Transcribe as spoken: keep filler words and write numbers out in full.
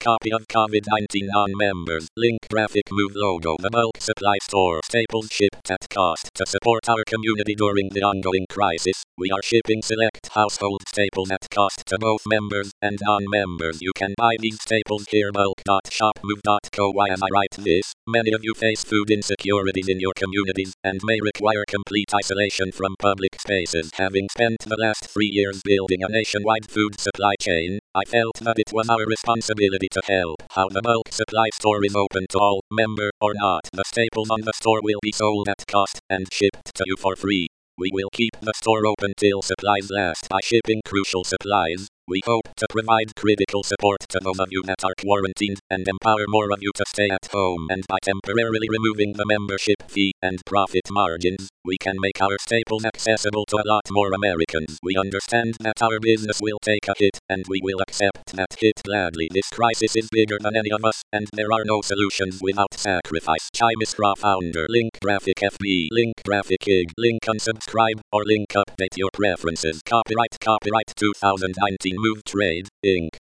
copy of COVID nineteen non-members. Link graphic move logo. The bulk supply store. Staples shipped at cost. To support our community during the ongoing crisis, we are shipping select household staples at cost to both members and non-members. You can buy these staples here. bulk dot shop move dot co. Why am I write this? Many of you face food insecurities in your communities and may require complete isolation from public spaces. Having spent the last three years building a nationwide food supply chain, I felt that it was our responsibility to help. How the bulk supply store is open to all, member or not. The staples on the store will be sold at cost and shipped to you for free. We will keep the store open till supplies last by shipping crucial supplies. We hope to provide critical support to those of you that are quarantined and empower more of you to stay at home. And by temporarily removing the membership fee and profit margins, we can make our staples accessible to a lot more Americans. We understand that our business will take a hit, and we will accept that hit gladly. This crisis is bigger than any of us, and there are no solutions without sacrifice. Chimistra founder. Link graphic F B. Link graphic I G. Link unsubscribe or link update your preferences. Copyright Copyright two thousand nineteen Move Trade, Incorporated